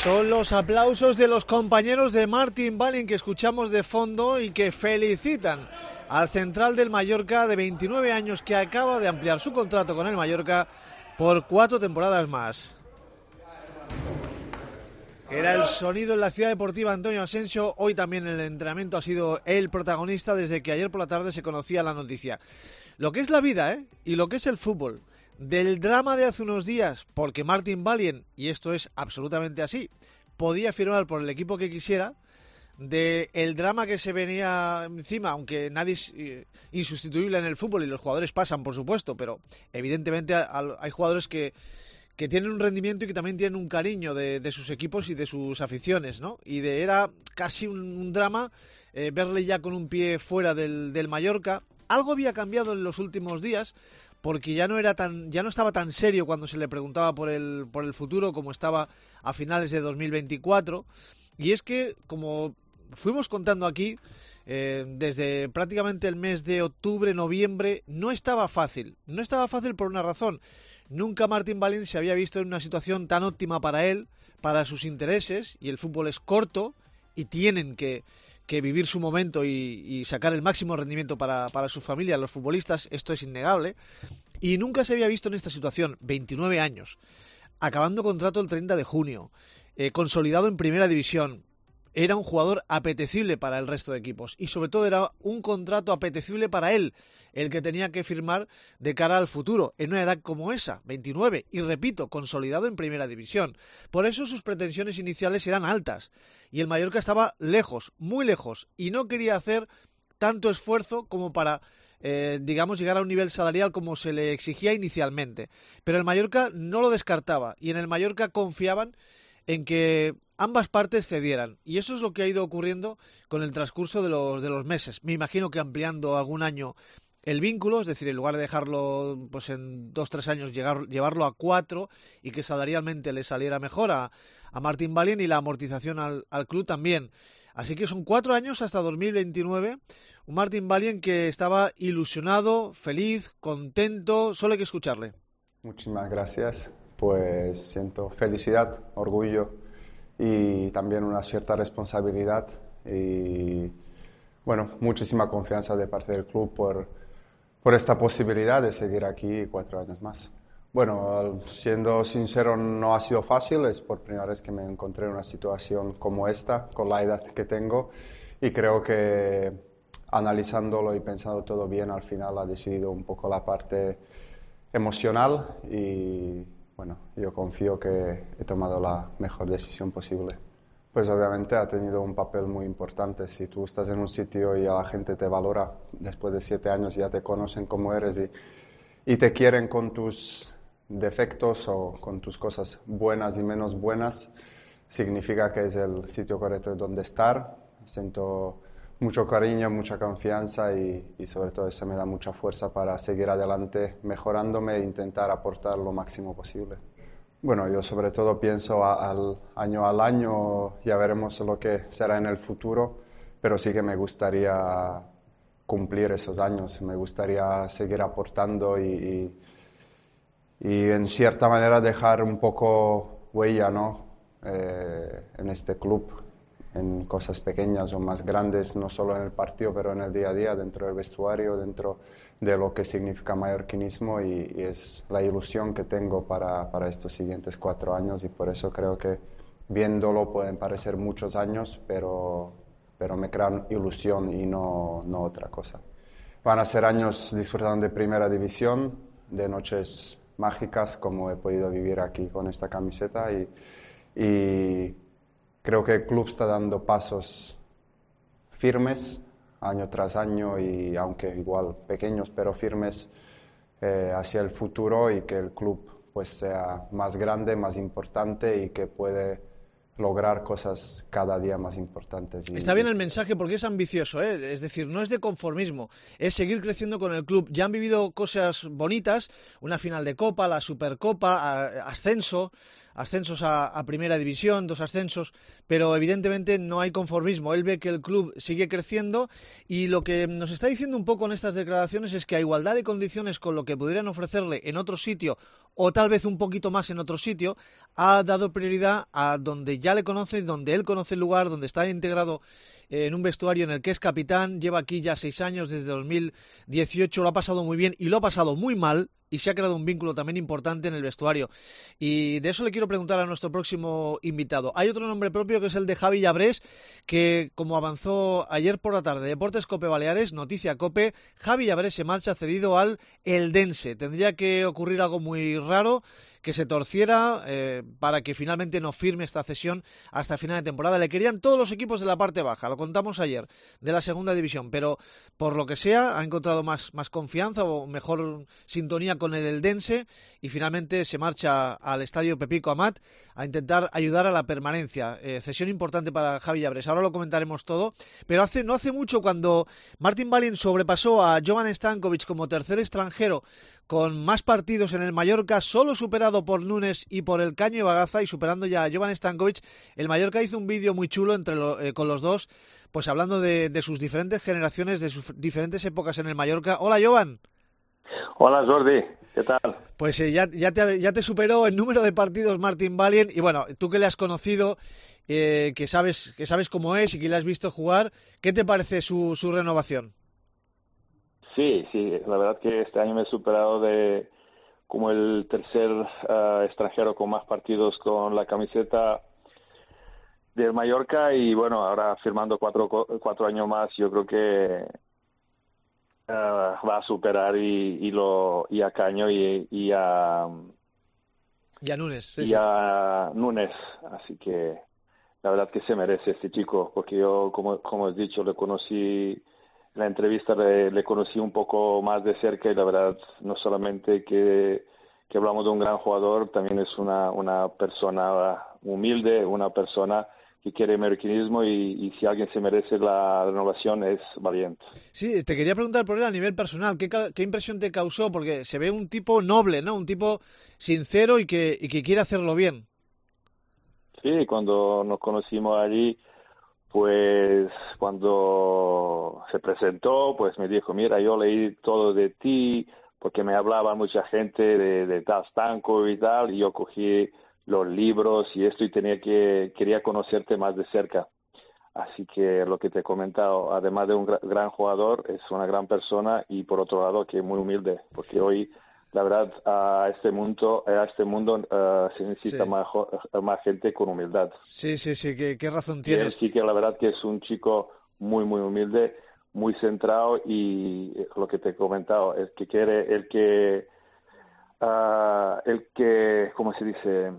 Son los aplausos de los compañeros de Martin Valin que escuchamos de fondo y que felicitan al central del Mallorca de 29 años que acaba de ampliar su contrato con el Mallorca por 4 temporadas más. Era el sonido en la Ciudad Deportiva Antonio Asensio. Hoy también el entrenamiento ha sido el protagonista desde que ayer por la tarde se conocía la noticia. Lo que es la vida, y lo que es el fútbol. Del drama de hace unos días, porque Martin Valin, y esto es absolutamente así, podía firmar por el equipo que quisiera, del drama que se venía encima, aunque nadie es insustituible en el fútbol y los jugadores pasan, por supuesto, pero evidentemente hay jugadores que tienen un rendimiento y que también tienen un cariño de sus equipos y de sus aficiones, ¿no? Y era casi un drama verle ya con un pie fuera del Mallorca. Algo había cambiado en los últimos días, porque ya no estaba tan serio cuando se le preguntaba por el futuro como estaba a finales de 2024. Y es que, como fuimos contando aquí, desde prácticamente el mes de octubre, noviembre, no estaba fácil. No estaba fácil por una razón. Nunca Martin Valin se había visto en una situación tan óptima para él, para sus intereses, y el fútbol es corto y tienen que vivir su momento y sacar el máximo rendimiento para su familia, los futbolistas, esto es innegable, y nunca se había visto en esta situación. 29 años, acabando contrato el 30 de junio, consolidado en primera división, era un jugador apetecible para el resto de equipos, y sobre todo era un contrato apetecible para él, el que tenía que firmar de cara al futuro, en una edad como esa, 29, y repito, consolidado en primera división. Por eso sus pretensiones iniciales eran altas, y el Mallorca estaba lejos, muy lejos, y no quería hacer tanto esfuerzo como para, llegar a un nivel salarial como se le exigía inicialmente. Pero el Mallorca no lo descartaba, y en el Mallorca confiaban en que ambas partes cedieran, y eso es lo que ha ido ocurriendo con el transcurso de los meses. Me imagino que ampliando algún año el vínculo, es decir, en lugar de dejarlo pues en 2-3 años, llevarlo a 4 y que salarialmente le saliera mejor a Martin Valin, y la amortización al club también. Así que son 4 años hasta 2029. Un Martin Valin que estaba ilusionado, feliz, contento. Solo hay que escucharle. Muchísimas gracias. Pues siento felicidad, orgullo y también una cierta responsabilidad y muchísima confianza de parte del club por esta posibilidad de seguir aquí 4 años más. Siendo sincero, no ha sido fácil. Es por primera vez que me encontré en una situación como esta, con la edad que tengo, y creo que analizándolo y pensando todo bien, al final ha decidido un poco la parte emocional y yo confío que he tomado la mejor decisión posible. Pues obviamente ha tenido un papel muy importante. Si tú estás en un sitio y a la gente te valora, después de 7 años ya te conocen como eres y te quieren con tus defectos o con tus cosas buenas y menos buenas, significa que es el sitio correcto donde estar. Siento mucho cariño, mucha confianza y sobre todo eso me da mucha fuerza para seguir adelante, mejorándome e intentar aportar lo máximo posible. Yo sobre todo pienso al año, ya veremos lo que será en el futuro, pero sí que me gustaría cumplir esos años, me gustaría seguir aportando y en cierta manera dejar un poco huella, ¿no? En este club, en cosas pequeñas o más grandes, no solo en el partido, pero en el día a día, dentro del vestuario, dentro de lo que significa mallorquinismo, y es la ilusión que tengo para estos siguientes 4 años, y por eso creo que viéndolo pueden parecer muchos años, pero me crean ilusión y no otra cosa. Van a ser años disfrutando de primera división, de noches mágicas como he podido vivir aquí con esta camiseta, y creo que el club está dando pasos firmes año tras año, y aunque igual pequeños pero firmes, hacia el futuro, y que el club pues sea más grande, más importante, y que puede lograr cosas cada día más importantes. Está bien el mensaje porque es ambicioso, es decir, no es de conformismo, es seguir creciendo con el club. Ya han vivido cosas bonitas, una final de Copa, la Supercopa, ascenso, ascensos a Primera División, 2 ascensos, pero evidentemente no hay conformismo. Él ve que el club sigue creciendo y lo que nos está diciendo un poco en estas declaraciones es que a igualdad de condiciones con lo que pudieran ofrecerle en otro sitio o tal vez un poquito más en otro sitio, ha dado prioridad a donde ya le conoce, donde él conoce el lugar, donde está integrado en un vestuario en el que es capitán, lleva aquí ya 6 años, desde 2018, lo ha pasado muy bien y lo ha pasado muy mal, y se ha creado un vínculo también importante en el vestuario. Y de eso le quiero preguntar a nuestro próximo invitado. Hay otro nombre propio que es el de Javi Llabrés, que como avanzó ayer por la tarde, Deportes Cope Baleares, noticia Cope, Javi Llabrés se marcha cedido al Eldense. Tendría que ocurrir algo muy raro, que se torciera para que finalmente no firme esta cesión hasta final de temporada. Le querían todos los equipos de la parte baja, lo contamos ayer, de la segunda división, pero por lo que sea ha encontrado más confianza o mejor sintonía con el Eldense y finalmente se marcha al estadio Pepico Amat a intentar ayudar a la permanencia. Cesión importante para Javi Llabrés. Ahora lo comentaremos todo, pero no hace mucho, cuando Martin Balin sobrepasó a Jovan Stankovic como tercer extranjero con más partidos en el Mallorca, solo superado por Núñez y por el Caño y Bagaza, y superando ya a Jovan Stankovic, el Mallorca hizo un vídeo muy chulo con los dos, pues hablando de sus diferentes generaciones, de sus diferentes épocas en el Mallorca. Hola, Jovan. Hola, Jordi, ¿qué tal? Pues ya te superó el número de partidos Martin Balin, y bueno, tú que le has conocido, que sabes cómo es y que le has visto jugar, ¿qué te parece su renovación? Sí, la verdad que este año me he superado como el tercer extranjero con más partidos con la camiseta del Mallorca, y bueno, ahora firmando cuatro años más, yo creo que va a superar y a Caño y a Núñez. Sí. A Núñez, así que la verdad que se merece este chico, porque yo, como has dicho, le conocí. En la entrevista le conocí un poco más de cerca, y la verdad, no solamente que hablamos de un gran jugador, también es una persona humilde, una persona que quiere americanismo, y si alguien se merece la renovación es valiente. Sí, te quería preguntar por él a nivel personal, ¿qué impresión te causó? Porque se ve un tipo noble, ¿no? Un tipo sincero y que quiere hacerlo bien. Sí, cuando nos conocimos allí, pues cuando se presentó, pues me dijo, mira, yo leí todo de ti, porque me hablaba mucha gente de tal Stanko y tal, y yo cogí los libros y esto, y quería conocerte más de cerca. Así que lo que te he comentado, además de un gran jugador, es una gran persona, y por otro lado que es muy humilde, porque hoy, la verdad, a este mundo se necesita más gente con humildad. Sí, qué razón tienes. Él sí que la verdad que es un chico muy, muy humilde, muy centrado, y lo que te he comentado, el que, ¿cómo se dice?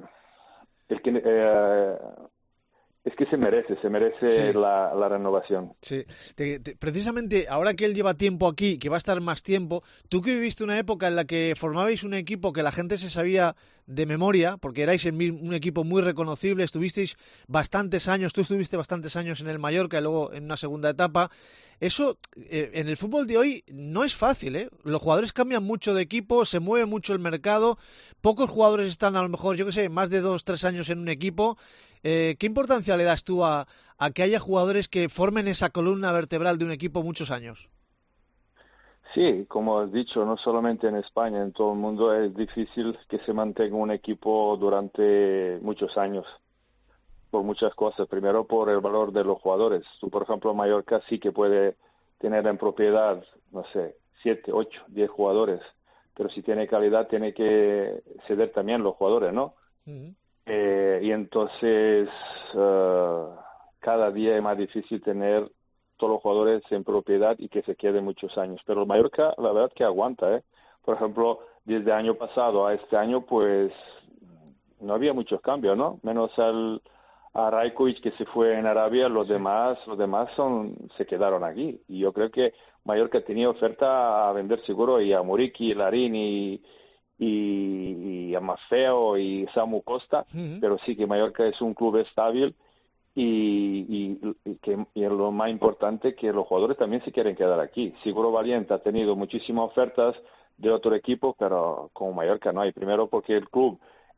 Es que se merece Sí. la renovación. Sí, precisamente ahora que él lleva tiempo aquí, que va a estar más tiempo, tú que viviste una época en la que formabais un equipo que la gente se sabía de memoria, porque erais un equipo muy reconocible, tú estuviste bastantes años en el Mallorca y luego en una segunda etapa, eso en el fútbol de hoy no es fácil, ¿eh? Los jugadores cambian mucho de equipo, se mueve mucho el mercado, pocos jugadores están a lo mejor, yo que sé, más de 2-3 años en un equipo. ¿Qué importancia le das tú a que haya jugadores que formen esa columna vertebral de un equipo muchos años? Sí, como has dicho, no solamente en España, en todo el mundo es difícil que se mantenga un equipo durante muchos años, por muchas cosas. Primero, por el valor de los jugadores. Tú, por ejemplo, Mallorca sí que puede tener en propiedad, no sé, 7, 8, 10 jugadores, pero si tiene calidad tiene que ceder también los jugadores, ¿no? Uh-huh. Y entonces cada día es más difícil tener todos los jugadores en propiedad y que se queden muchos años. Pero el Mallorca, la verdad que aguanta, ¿eh? Por ejemplo, desde el año pasado a este año, pues no había muchos cambios, ¿no? Menos a Rajkovic, que se fue en Arabia, los demás se quedaron aquí. Y yo creo que Mallorca tenía oferta a vender seguro, y a Muriqui, Larín y a Maffeo y Samu Costa, uh-huh. Pero sí que Mallorca es un club estable, y lo más importante, que los jugadores también se quieren quedar aquí. Seguro Valiente ha tenido muchísimas ofertas de otro equipo, pero como Mallorca no hay. Primero porque el club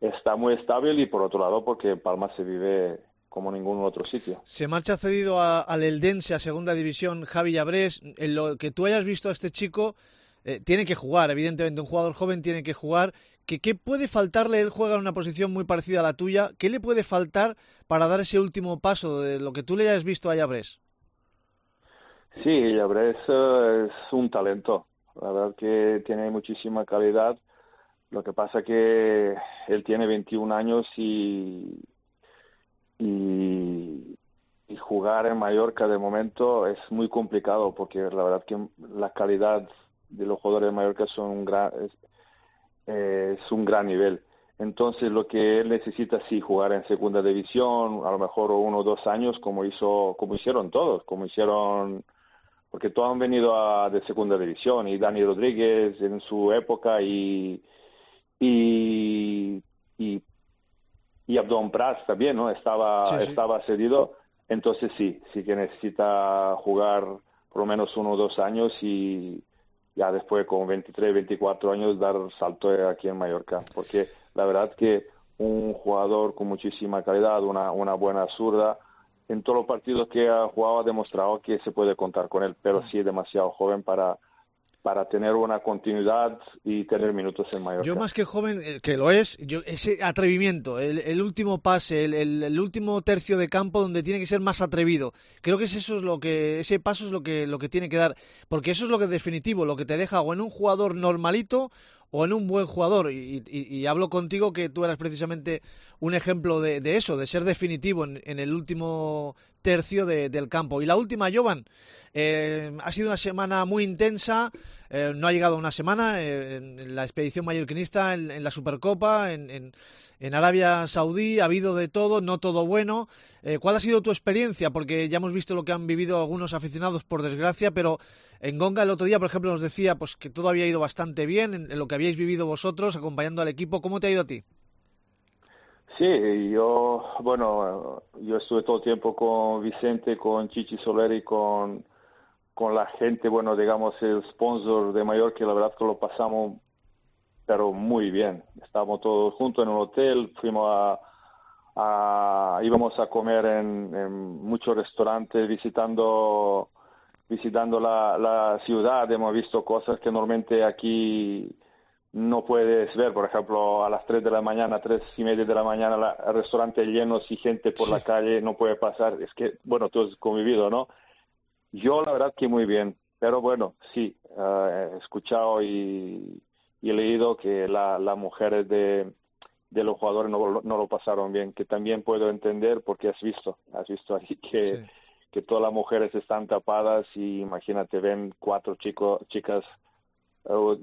está muy estable, y por otro lado porque en Palma se vive como ningún otro sitio. Se marcha cedido al Eldense, a segunda división, Javi Llabrés. En lo que tú hayas visto a este chico, tiene que jugar, evidentemente, un jugador joven tiene que jugar. ¿Qué puede faltarle? Él juega en una posición muy parecida a la tuya. ¿Qué le puede faltar para dar ese último paso de lo que tú le hayas visto a Llabrés? Sí, Llabrés es un talento. La verdad que tiene muchísima calidad. Lo que pasa que él tiene 21 años y jugar en Mallorca de momento es muy complicado, porque la verdad que la calidad de los jugadores de Mallorca es un gran nivel. Entonces lo que él necesita, sí, jugar en segunda división, a lo mejor 1 o 2 años, como hicieron todos, porque todos han venido de segunda división, y Dani Rodríguez en su época y Abdón Prats también, ¿no? Estaba cedido. Entonces sí que necesita jugar por lo menos 1 o 2 años, y ya después con 23, 24 años dar salto aquí en Mallorca, porque la verdad que un jugador con muchísima calidad, una buena zurda, en todos los partidos que ha jugado ha demostrado que se puede contar con él, pero sí es demasiado joven para tener una continuidad y tener minutos en Mallorca. Yo, más que joven, que lo es, ese atrevimiento, el último pase, el último tercio de campo donde tiene que ser más atrevido. Creo que ese paso es lo que tiene que dar, porque eso es lo que es definitivo, lo que te deja o en un jugador normalito o en un buen jugador. Y hablo contigo, que tú eras precisamente un ejemplo de eso, de ser definitivo en el último tercio del campo. Y la última, Jovan, ha sido una semana muy intensa. No ha llegado una semana en la expedición mallorquinista, en la Supercopa, en Arabia Saudí. Ha habido de todo, no todo bueno. ¿Cuál ha sido tu experiencia? Porque ya hemos visto lo que han vivido algunos aficionados, por desgracia, pero en Gonga el otro día, por ejemplo, nos decía pues que todo había ido bastante bien en lo que habíais vivido vosotros, acompañando al equipo. ¿Cómo te ha ido a ti? Sí, yo estuve todo el tiempo con Vicente, con Chichi Soler y con la gente, bueno, digamos, el sponsor de Mallorca, que la verdad que lo pasamos, pero muy bien. Estábamos todos juntos en un hotel, íbamos a comer en muchos restaurantes, visitando la ciudad. Hemos visto cosas que normalmente aquí no puedes ver. Por ejemplo, a las 3 de la mañana, 3:30 de la mañana, el restaurante llenos y gente por la calle, no puede pasar. Es que, bueno, tú has convivido, ¿no? Yo la verdad que muy bien, pero bueno, sí, he escuchado y he leído que las mujeres de los jugadores no lo pasaron bien, que también puedo entender, porque has visto ahí que todas las mujeres están tapadas, y imagínate, ven 4 chicas o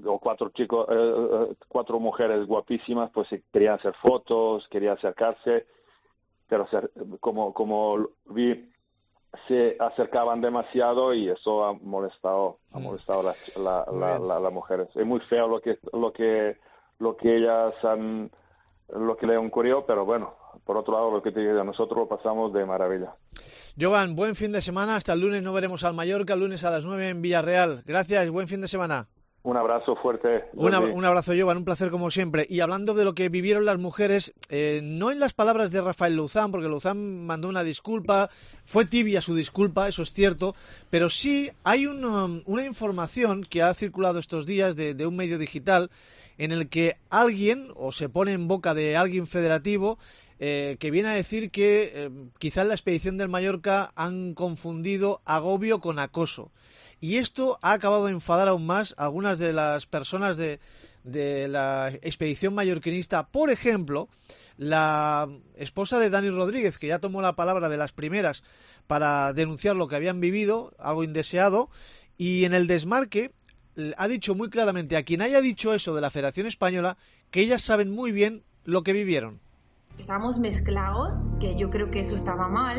4 mujeres guapísimas, pues querían hacer fotos, querían acercarse, pero como vi, se acercaban demasiado, y eso ha molestado a las mujeres. Es muy feo lo que ellas lo que le han ocurrido, pero bueno, por otro lado, lo que te digo, nosotros lo pasamos de maravilla. Jovan, buen fin de semana. Hasta el lunes no veremos al Mallorca, el lunes a las 9 en Villarreal. Gracias, buen fin de semana. Un abrazo fuerte. Un abrazo, Jovan, un placer como siempre. Y hablando de lo que vivieron las mujeres, no en las palabras de Rafael Louzán, porque Louzán mandó una disculpa, fue tibia su disculpa, eso es cierto, pero sí hay una información que ha circulado estos días de un medio digital en el que alguien, o se pone en boca de alguien federativo, que viene a decir que quizá en la expedición del Mallorca han confundido agobio con acoso. Y esto ha acabado de enfadar aún más a algunas de las personas de la expedición mallorquinista. Por ejemplo, la esposa de Dani Rodríguez, que ya tomó la palabra de las primeras para denunciar lo que habían vivido, algo indeseado, y en el desmarque ha dicho muy claramente a quien haya dicho eso de la Federación Española que ellas saben muy bien lo que vivieron. Estábamos mezclados, que yo creo que eso estaba mal.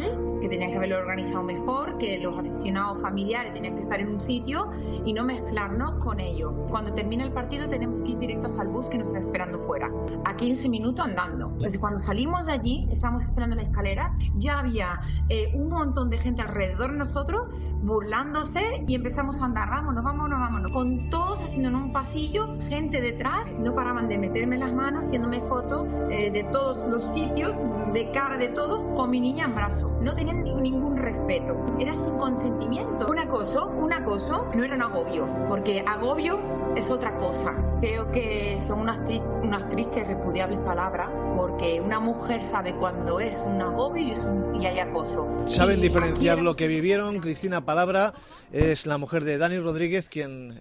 que tenían que haberlo organizado mejor, que los aficionados familiares tenían que estar en un sitio y no mezclarnos con ellos. Cuando termina el partido tenemos que ir directos al bus que nos está esperando fuera, a 15 minutos andando. Entonces cuando salimos de allí, estábamos esperando en la escalera, ya había un montón de gente alrededor de nosotros burlándose y empezamos a andar, vámonos, con todos haciéndonos un pasillo, gente detrás, no paraban de meterme las manos, haciéndome fotos de todos los sitios, de cara de todos, con mi niña en brazos. No tenían ningún respeto, era sin consentimiento. Un acoso no era un agobio, porque agobio es otra cosa. Creo que son unas tristes, repudiables palabras, porque una mujer sabe cuando es un agobio y hay acoso. Saben diferenciar lo que vivieron. Cristina Palabra es la mujer de Dani Rodríguez, quien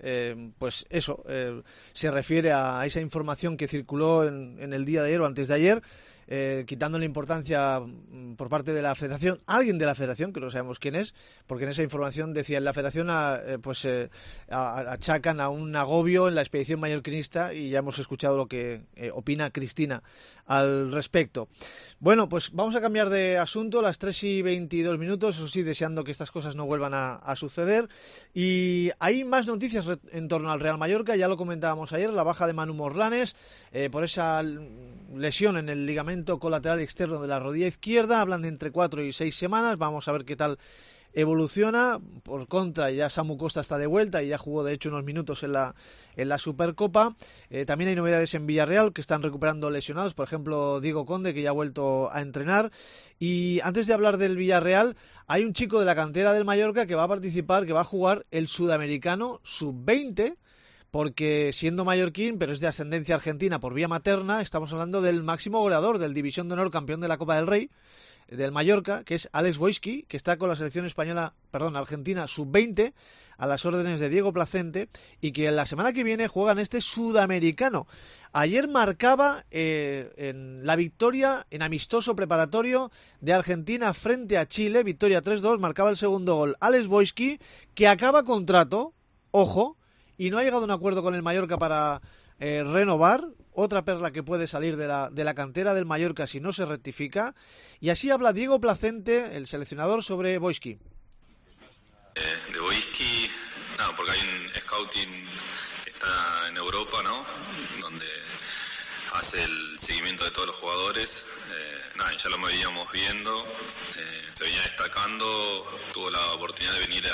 se refiere a esa información que circuló en el día de ayer o antes de ayer, quitándole importancia por parte de la Federación, alguien de la Federación, que no sabemos quién es, porque en esa información decía en la Federación achacan a un agobio en la expedición mallorquinista, y ya hemos escuchado lo que opina Cristina al respecto. Bueno, pues vamos a cambiar de asunto, las 3:22, eso sí, deseando que estas cosas no vuelvan a suceder. Y hay más noticias en torno al Real Mallorca, ya lo comentábamos ayer, la baja de Manu Morlanes por esa lesión en el ligamento colateral externo de la rodilla izquierda. Hablan de entre 4 y 6 semanas, vamos a ver qué tal evoluciona. Por contra, ya Samu Costa está de vuelta y ya jugó de hecho unos minutos en la Supercopa. También hay novedades en Villarreal, que están recuperando lesionados, por ejemplo Diego Conde, que ya ha vuelto a entrenar. Y antes de hablar del Villarreal, hay un chico de la cantera del Mallorca que va a participar, que va a jugar el Sudamericano Sub-20, porque siendo mallorquín, pero es de ascendencia argentina por vía materna, estamos hablando del máximo goleador del División de Honor, campeón de la Copa del Rey, del Mallorca, que es Alex Boyski, que está con la selección argentina Sub-20, a las órdenes de Diego Placente, y que la semana que viene juegan este Sudamericano. Ayer marcaba en la victoria en amistoso preparatorio de Argentina frente a Chile, victoria 3-2, marcaba el segundo gol Alex Boyski, que acaba contrato, ojo, y no ha llegado a un acuerdo con el Mallorca para renovar. Otra perla que puede salir de la cantera del Mallorca si no se rectifica. Y así habla Diego Placente, el seleccionador, sobre Boyski. De Boyski, porque hay un scouting que está en Europa, ¿no? Donde hace el seguimiento de todos los jugadores. Ya lo veníamos viendo, se venía destacando, tuvo la oportunidad de venir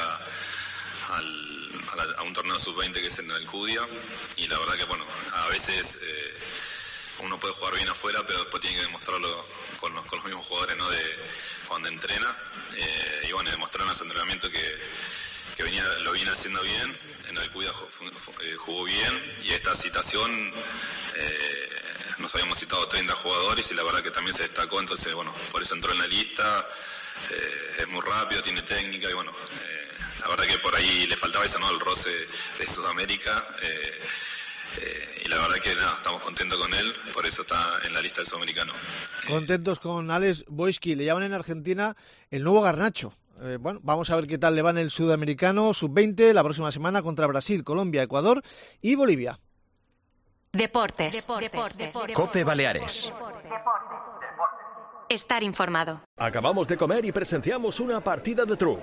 a un torneo sub-20 que es en Alcudia, y la verdad que a veces uno puede jugar bien afuera, pero después tiene que demostrarlo con los mismos jugadores, ¿no? De cuando entrena, y demostrar en su entrenamiento que lo viene haciendo bien. En Alcudia jugó bien, y esta citación nos habíamos citado 30 jugadores y la verdad que también se destacó, entonces por eso entró en la lista. Es muy rápido, tiene técnica, y la verdad que por ahí le faltaba el roce de Sudamérica, y la verdad que estamos contentos con él, por eso está en la lista del Sudamericano. Contentos con Alex Boyski, le llaman en Argentina el nuevo Garnacho. Vamos a ver qué tal le va en el Sudamericano Sub-20 la próxima semana contra Brasil, Colombia, Ecuador y Bolivia. Deportes. COPE Baleares. Estar informado. Acabamos de comer y presenciamos una partida de truc.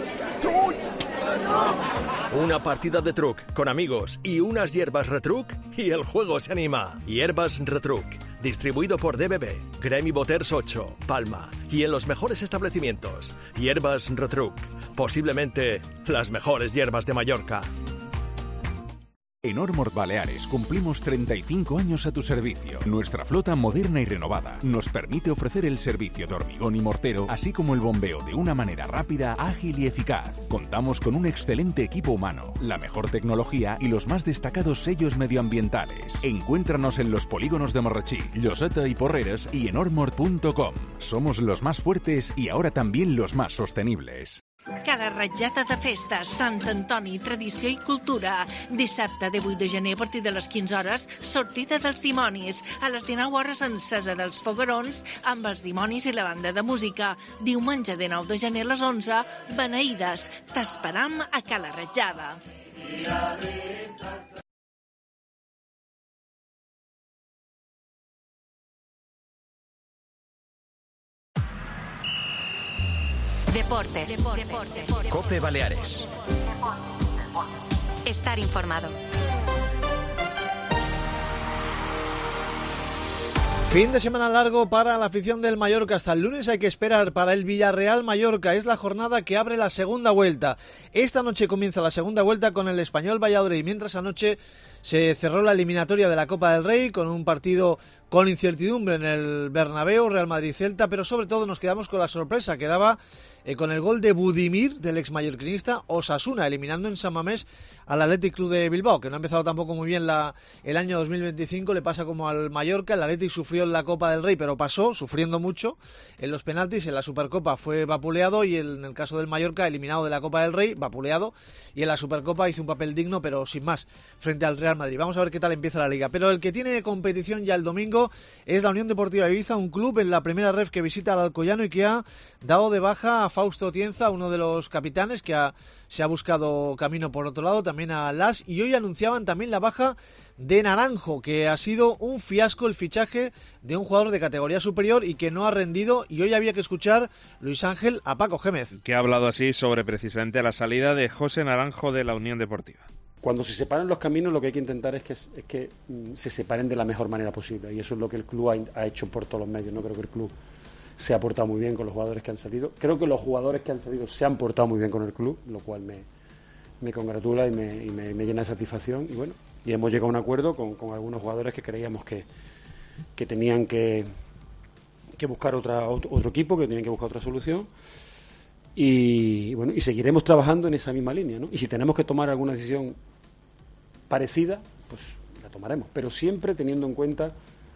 Una partida de truc con amigos y unas hierbas Retruc y el juego se anima. Hierbas Retruc, distribuido por DBB, Gremi Boters 8, Palma, y en los mejores establecimientos. Hierbas Retruc, posiblemente las mejores hierbas de Mallorca. En Ormord Baleares cumplimos 35 años a tu servicio. Nuestra flota moderna y renovada nos permite ofrecer el servicio de hormigón y mortero, así como el bombeo de una manera rápida, ágil y eficaz. Contamos con un excelente equipo humano, la mejor tecnología y los más destacados sellos medioambientales. Encuéntranos en los polígonos de Marratxí, Lloseta y Porreres y en ormord.com. Somos los más fuertes y ahora también los más sostenibles. Cala Ratjada de Festes, Sant Antoni, Tradició i Cultura. Dissabte 18 de gener a partir de les 15 hores, sortida dels dimonis. A les 19 hores, encesa dels foguerons amb els dimonis i la banda de música. Diumenge 19 de gener a les 11, beneïdes. T'esperam a Cala Ratjada. Deportes. COPE Baleares. Estar informado. Fin de semana largo para la afición del Mallorca. Hasta el lunes hay que esperar para el Villarreal Mallorca. Es la jornada que abre la segunda vuelta. Esta noche comienza la segunda vuelta con el Español Valladolid, mientras anoche se cerró la eliminatoria de la Copa del Rey con un partido con incertidumbre en el Bernabéu, Real Madrid-Celta, pero sobre todo nos quedamos con la sorpresa que daba con el gol de Budimir, del ex mallorquinista, Osasuna, eliminando en San Mamés al Athletic Club de Bilbao, que no ha empezado tampoco muy bien el año 2025, le pasa como al Mallorca. El Athletic sufrió en la Copa del Rey, pero pasó, sufriendo mucho en los penaltis. En la Supercopa fue vapuleado y en el caso del Mallorca, eliminado de la Copa del Rey, vapuleado, y en la Supercopa hizo un papel digno, pero sin más, frente al Real Madrid. Vamos a ver qué tal empieza la Liga. Pero el que tiene competición ya el domingo es la Unión Deportiva Ibiza, un club en la primera ref que visita al Alcoyano y que ha dado de baja a Fausto Tienza, uno de los capitanes, que se ha buscado camino por otro lado, también a Las, y hoy anunciaban también la baja de Naranjo, que ha sido un fiasco el fichaje de un jugador de categoría superior y que no ha rendido, y hoy había que escuchar, Luis Ángel, a Paco Gémez, que ha hablado así sobre precisamente la salida de José Naranjo de la Unión Deportiva. Cuando se separan los caminos, lo que hay que intentar es que se separen de la mejor manera posible, y eso es lo que el club ha hecho por todos los medios. No creo que el club se ha portado muy bien con los jugadores que han salido. Creo que los jugadores que han salido se han portado muy bien con el club, lo cual me congratula y me llena de satisfacción. Y bueno, y hemos llegado a un acuerdo con algunos jugadores que creíamos que tenían que buscar otro equipo, que tenían que buscar otra solución. Y bueno, y seguiremos trabajando en esa misma línea, ¿no? Y si tenemos que tomar alguna decisión parecida, pues la tomaremos, pero siempre teniendo en cuenta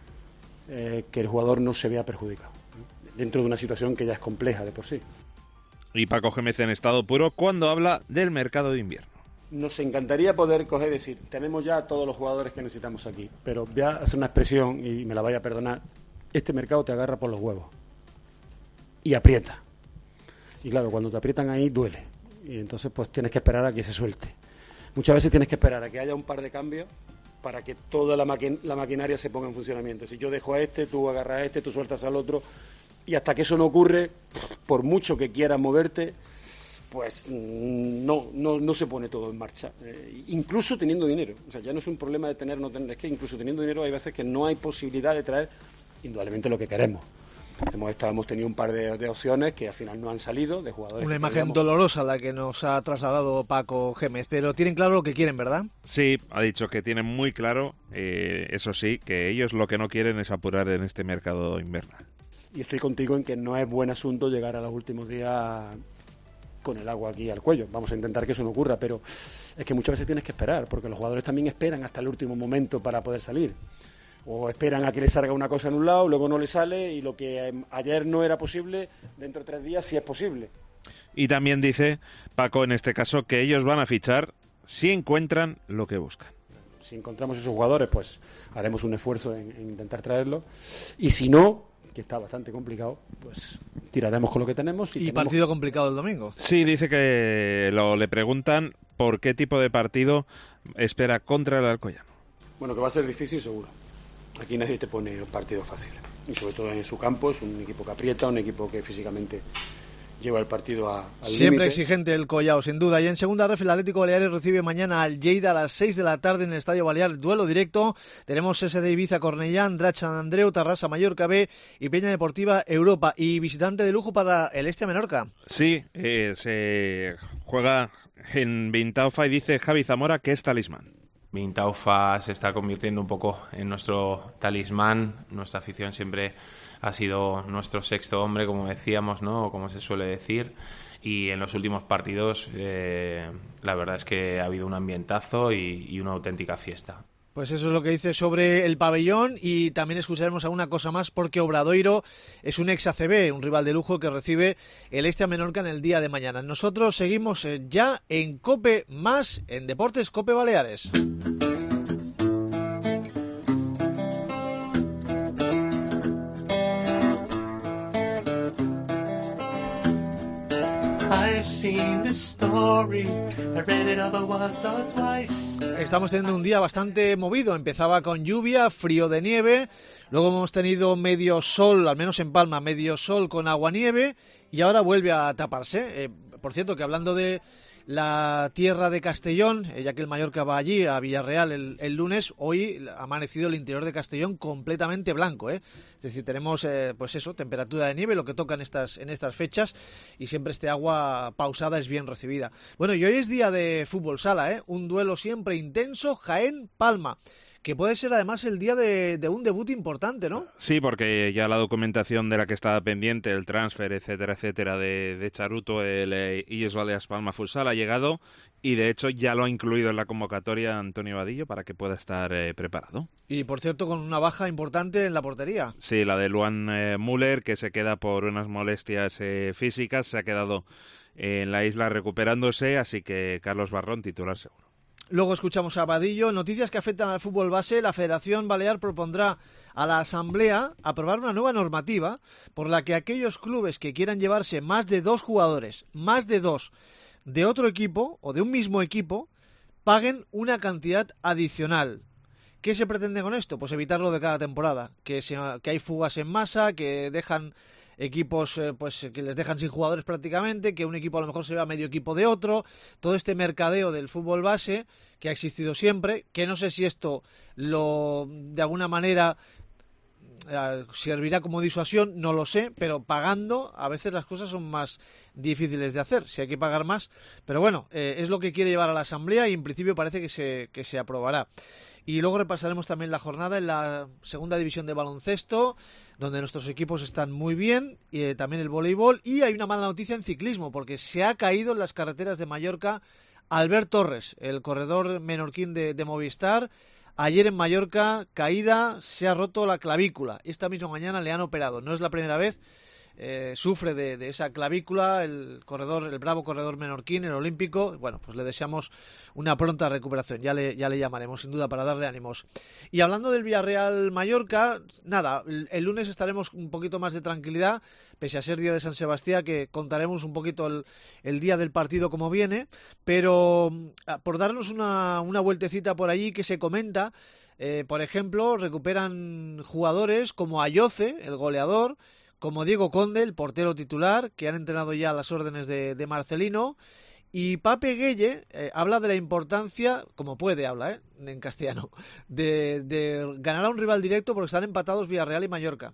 que el jugador no se vea perjudicado, ¿no? Dentro de una situación que ya es compleja de por sí. Y Paco Gémez en estado puro cuando habla del mercado de invierno. Nos encantaría poder coger y decir, tenemos ya todos los jugadores que necesitamos aquí, pero voy a hacer una expresión y me la vaya a perdonar. Este mercado te agarra por los huevos y aprieta. Y claro, cuando te aprietan ahí duele. Y entonces pues tienes que esperar a que se suelte. Muchas veces tienes que esperar a que haya un par de cambios para que toda la maquinaria se ponga en funcionamiento. Si yo dejo a este, tú agarras a este, tú sueltas al otro, y hasta que eso no ocurre, por mucho que quieras moverte, pues no se pone todo en marcha. Incluso teniendo dinero. O sea, ya no es un problema de tener o no tener, es que incluso teniendo dinero hay veces que no hay posibilidad de traer indudablemente lo que queremos. Hemos tenido un par de opciones que al final no han salido, de jugadores. Una imagen dolorosa la que nos ha trasladado Paco Gémez, pero tienen claro lo que quieren, ¿verdad? Sí, ha dicho que tienen muy claro, eso sí, que ellos lo que no quieren es apurar en este mercado invernal. Y estoy contigo en que no es buen asunto llegar a los últimos días con el agua aquí al cuello. Vamos a intentar que eso no ocurra, pero es que muchas veces tienes que esperar, porque los jugadores también esperan hasta el último momento para poder salir. O esperan a que les salga una cosa en un lado, luego no les sale, y lo que ayer no era posible, dentro de 3 días sí es posible. Y también dice Paco, en este caso, que ellos van a fichar si encuentran lo que buscan. Si encontramos esos jugadores, pues haremos un esfuerzo en intentar traerlos. Y si no, que está bastante complicado, pues tiraremos con lo que tenemos. Y partido complicado el domingo. Sí, dice que le preguntan por qué tipo de partido espera contra el Alcoyano. Bueno, que va a ser difícil seguro. Aquí nadie te pone partidos fáciles, y sobre todo en su campo. Es un equipo que aprieta, un equipo que físicamente lleva el partido al límite. Siempre exigente el Collao, sin duda. Y en segunda ref, el Atlético Baleares recibe mañana al Lleida a las 6 de la tarde en el Estadio Balear. Duelo directo. Tenemos ese de Ibiza, Cornellá, Andratx, Sant Andreu, Tarrasa, Mallorca B y Peña Deportiva Europa. Y visitante de lujo para el Estia Menorca. Sí, se juega en Vintaufa y dice Javi Zamora que es talismán. Vintaufa se está convirtiendo un poco en nuestro talismán. Nuestra afición siempre ha sido nuestro sexto hombre, como decíamos, ¿no? O como se suele decir. Y en los últimos partidos la verdad es que ha habido un ambientazo y una auténtica fiesta. Pues eso es lo que dice sobre el pabellón, y también escucharemos alguna cosa más porque Obradoiro es un ex ACB, un rival de lujo que recibe el Estia Menorca en el día de mañana. Nosotros seguimos ya en COPE más en Deportes COPE Baleares. I Estamos teniendo un día bastante movido. Empezaba con lluvia, frío de nieve, luego hemos tenido medio sol, al menos en Palma, medio sol con aguanieve, y ahora vuelve a taparse. Por cierto, que hablando de la tierra de Castellón, ya que el Mallorca va allí, a Villarreal, el lunes, hoy ha amanecido el interior de Castellón completamente blanco, Es decir, tenemos, pues eso, temperatura de nieve, lo que toca en estas fechas, y siempre este agua pausada es bien recibida. Bueno, y hoy es día de fútbol sala, Un duelo siempre intenso, Jaén-Palma, que puede ser además el día de un debut importante, ¿no? Sí, porque ya la documentación de la que estaba pendiente, el transfer, etcétera, etcétera, de Charuto, el Illes Balears Palma Futsal ha llegado, y de hecho ya lo ha incluido en la convocatoria Antonio Vadillo para que pueda estar preparado. Y por cierto, con una baja importante en la portería. Sí, la de Luan Müller, que se queda por unas molestias físicas, se ha quedado en la isla recuperándose, así que Carlos Barrón titular seguro. Luego escuchamos a Vadillo. Noticias que afectan al fútbol base. La Federación Balear propondrá a la Asamblea aprobar una nueva normativa por la que aquellos clubes que quieran llevarse más de 2 jugadores, más de 2, de otro equipo o de un mismo equipo, paguen una cantidad adicional. ¿Qué se pretende con esto? Pues evitarlo de cada temporada. Que hay fugas en masa, que dejan equipos pues que les dejan sin jugadores prácticamente, que un equipo a lo mejor se va a medio equipo de otro, todo este mercadeo del fútbol base que ha existido siempre, que no sé si esto de alguna manera servirá como disuasión, no lo sé, pero pagando a veces las cosas son más difíciles de hacer, si hay que pagar más, pero bueno, es lo que quiere llevar a la Asamblea y en principio parece que se aprobará. Y luego repasaremos también la jornada en la segunda división de baloncesto, donde nuestros equipos están muy bien, y también el voleibol. Y hay una mala noticia en ciclismo, porque se ha caído en las carreteras de Mallorca Albert Torres, el corredor menorquín de Movistar. Ayer en Mallorca, caída, se ha roto la clavícula. Esta misma mañana le han operado. No es la primera vez. Sufre de esa clavícula el bravo corredor menorquín, el olímpico. Bueno, pues le deseamos una pronta recuperación, ya le llamaremos sin duda para darle ánimos. Y hablando del Villarreal Mallorca, nada, el lunes estaremos un poquito más de tranquilidad, pese a ser día de San Sebastián, que contaremos un poquito el día del partido como viene, pero por darnos una vueltecita por allí que se comenta, por ejemplo, recuperan jugadores como Ayoce, el goleador, como Diego Conde, el portero titular, que han entrenado ya a las órdenes de Marcelino, y Pape Gueye habla de la importancia, como puede, habla en castellano, de ganar a un rival directo porque están empatados Villarreal y Mallorca.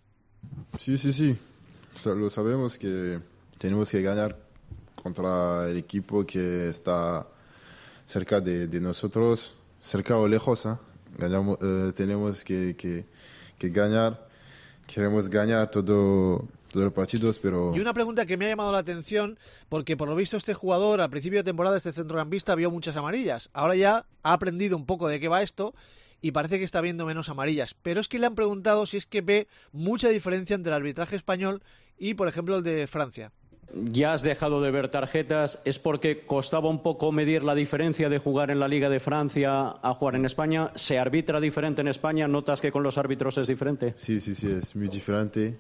Sí. Lo sabemos que tenemos que ganar contra el equipo que está cerca de nosotros, cerca o lejos, tenemos que ganar. Queremos ganar todos los partidos, pero... Y una pregunta que me ha llamado la atención, porque por lo visto este jugador, al principio de temporada, este centrocampista, vio muchas amarillas. Ahora ya ha aprendido un poco de qué va esto y parece que está viendo menos amarillas. Pero es que le han preguntado si es que ve mucha diferencia entre el arbitraje español y, por ejemplo, el de Francia. Ya has dejado de ver tarjetas, ¿es porque costaba un poco medir la diferencia de jugar en la Liga de Francia a jugar en España? ¿Se arbitra diferente en España? ¿Notas que con los árbitros es diferente? Sí, es muy diferente,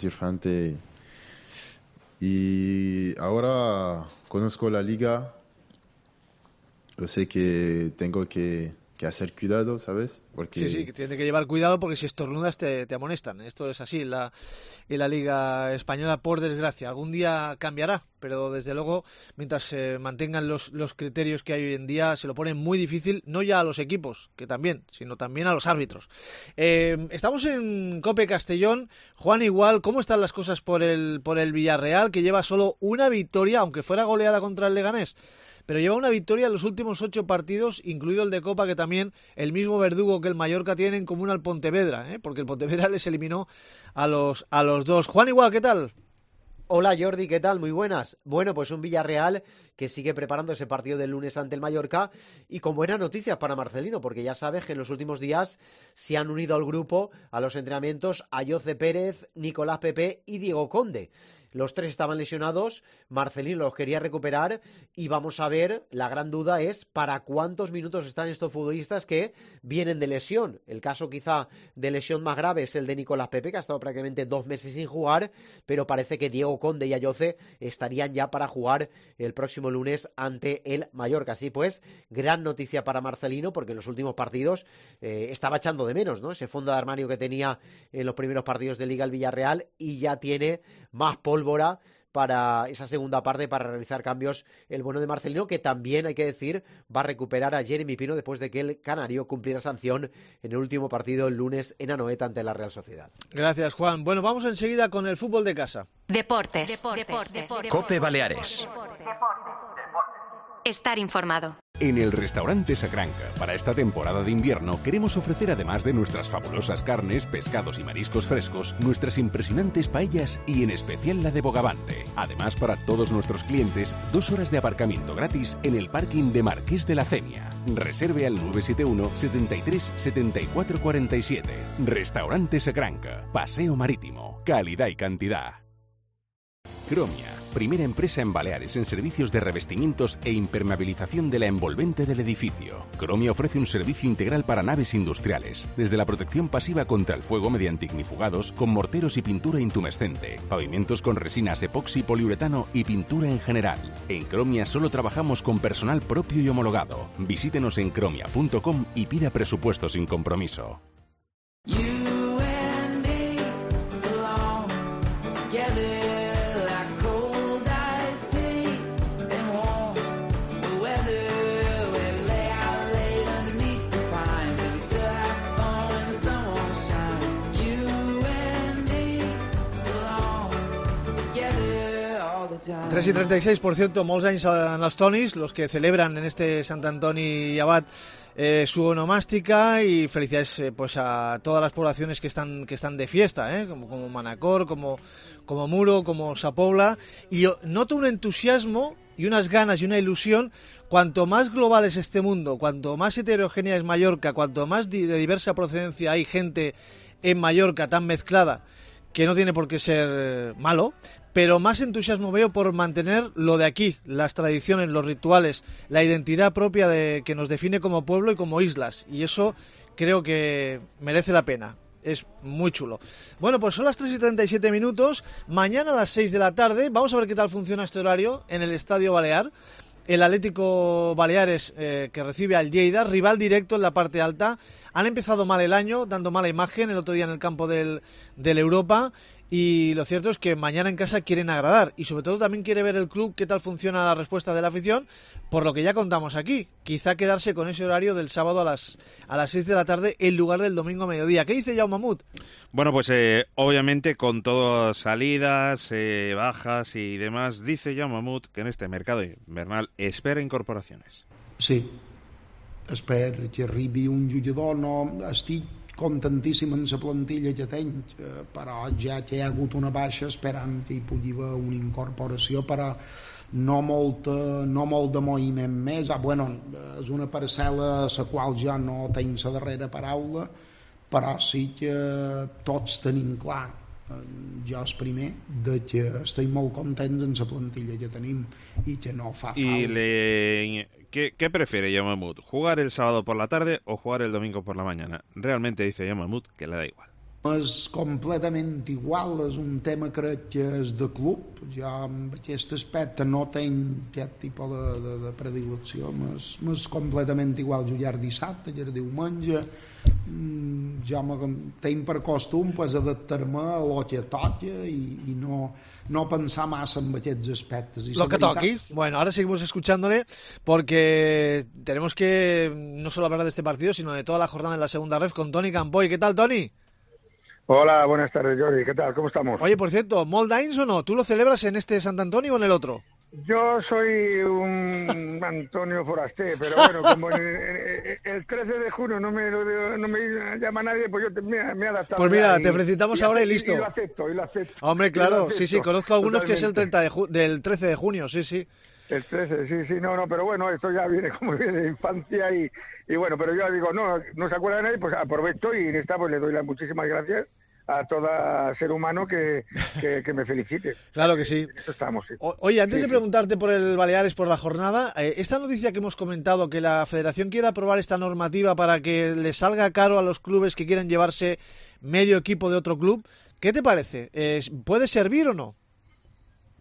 Y ahora conozco la Liga, yo sé que tengo que hacer cuidado, ¿sabes? Porque... Sí, que tiene que llevar cuidado porque si estornudas te amonestan. Esto es así en la Liga Española, por desgracia. Algún día cambiará, pero desde luego, mientras se mantengan los criterios que hay hoy en día, se lo pone muy difícil, no ya a los equipos, que también, sino también a los árbitros. Estamos en COPE Castellón. Juan, igual, ¿cómo están las cosas por el Villarreal, que lleva solo una victoria, aunque fuera goleada contra el Leganés? Pero lleva una victoria en los últimos 8 partidos, incluido el de Copa, que también el mismo verdugo que el Mallorca tiene en común al Pontevedra, porque el Pontevedra les eliminó a los dos. Juan, igual, ¿qué tal? Hola Jordi, ¿qué tal? Muy buenas. Bueno, pues un Villarreal que sigue preparando ese partido del lunes ante el Mallorca y con buenas noticias para Marcelino, porque ya sabes que en los últimos días se han unido al grupo, a los entrenamientos, Ayoce Pérez, Nicolás Pepe y Diego Conde. Los 3 estaban lesionados, Marcelino los quería recuperar y vamos a ver, la gran duda es para cuántos minutos están estos futbolistas que vienen de lesión. El caso quizá de lesión más grave es el de Nicolás Pepe, que ha estado prácticamente 2 meses sin jugar, pero parece que Diego Conde y Ayoce estarían ya para jugar el próximo lunes ante el Mallorca. Así pues, gran noticia para Marcelino, porque en los últimos partidos estaba echando de menos, ¿no?, ese fondo de armario que tenía en los primeros partidos de Liga el Villarreal, y ya tiene más pólvora para esa segunda parte, para realizar cambios el bueno de Marcelino, que también, hay que decir, va a recuperar a Jeremy Pino después de que el canario cumpliera sanción en el último partido el lunes en Anoeta ante la Real Sociedad. Gracias, Juan. Bueno, vamos enseguida con el fútbol de casa. Deportes. COPE Baleares. Estar informado. En el restaurante Sacranca, para esta temporada de invierno, queremos ofrecer, además de nuestras fabulosas carnes, pescados y mariscos frescos, nuestras impresionantes paellas y en especial la de bogavante. Además, para todos nuestros clientes, 2 horas de aparcamiento gratis en el parking de Marqués de la Cenia. Reserve al 971 73 74 47. Restaurante Sacranca, Paseo Marítimo, calidad y cantidad. Cromia, primera empresa en Baleares en servicios de revestimientos e impermeabilización de la envolvente del edificio. Cromia ofrece un servicio integral para naves industriales, desde la protección pasiva contra el fuego mediante ignifugados, con morteros y pintura intumescente, pavimentos con resinas epoxi, poliuretano y pintura en general. En Cromia solo trabajamos con personal propio y homologado. Visítenos en cromia.com y pida presupuesto sin compromiso. Tres y 36, por cierto, molts anys en els Tonis, los que celebran en este Sant Antoni y Abad su onomástica, y felicidades pues a todas las poblaciones que están de fiesta, como Manacor, como Muro, como Sa Pobla, y yo noto un entusiasmo y unas ganas y una ilusión. Cuanto más global es este mundo, cuanto más heterogénea es Mallorca, cuanto más de diversa procedencia hay gente en Mallorca tan mezclada, que no tiene por qué ser malo, pero más entusiasmo veo por mantener lo de aquí, las tradiciones, los rituales, la identidad propia que nos define como pueblo y como islas, y eso creo que merece la pena. Es muy chulo. Bueno, pues son las 3 y 37 minutos. Mañana a las 6 de la tarde vamos a ver qué tal funciona este horario en el Estadio Balear. El Atlético Baleares que recibe al Lleida, rival directo en la parte alta. Han empezado mal el año, dando mala imagen el otro día en el campo del Europa, y lo cierto es que mañana en casa quieren agradar, y sobre todo también quiere ver el club qué tal funciona la respuesta de la afición, por lo que ya contamos aquí. Quizá quedarse con ese horario del sábado a las 6 de la tarde en lugar del domingo a mediodía. ¿Qué dice Jaume Mut? Bueno, pues obviamente con todas salidas, bajas y demás, dice Jaume Mut que en este mercado invernal espera incorporaciones. Sí, espero que arribi un jugador. No estic contentíssim en la plantilla que tenc, però ja que hi ha hagut una baixa esperant que hi pugui haver una incorporació, però no molt de moviment més. Bueno, és una parcel·la a la qual ja no tinc la darrera paraula, però sí que tots tenim clar, jo és primer, de que estic molt contents en la plantilla que tenim i que no fa falta. ¿Qué prefiere Jaume Mut? ¿Jugar el sábado por la tarde o jugar el domingo por la mañana? Realmente dice Jaume Mut que le da igual. És completament igual, és un tema, crec que és de club. Jo en aquest aspecte no tinc aquest tipus de predilecció. M'és completament igual jugar dissabte, jugar diumenge. Jo tinc per costum adaptar-me a lo que toca i no pensar massa en aquests aspectes. Lo que toqui. Bueno, ahora seguimos escuchándole porque tenemos que no solo hablar de este partido, sino de toda la jornada en la segunda ref con Toni Campoy. ¿Qué tal, Toni? Hola, buenas tardes, Jordi. ¿Qué tal? ¿Cómo estamos? Oye, por cierto, ¿molt d'anys o no? ¿Tú lo celebras en este Sant Antoni o en el otro? Yo soy un Antonio Forasté, pero bueno, como el 13 de junio no me llama nadie, pues yo me he adaptado. Pues mira, te felicitamos ahora y listo. Y lo acepto. Hombre, claro, sí, conozco algunos que es el 13 de junio, sí. El 13, sí, no, pero bueno, esto ya viene como viene de infancia y bueno, pero yo digo, no se acuerda de nadie, pues aprovecho y en esta pues le doy las muchísimas gracias a todo ser humano que me felicite. Claro que sí. Eso estamos, sí. Oye, antes de preguntarte por el Baleares, por la jornada, esta noticia que hemos comentado, que la Federación quiere aprobar esta normativa para que le salga caro a los clubes que quieran llevarse medio equipo de otro club, ¿qué te parece? ¿Puede servir o no?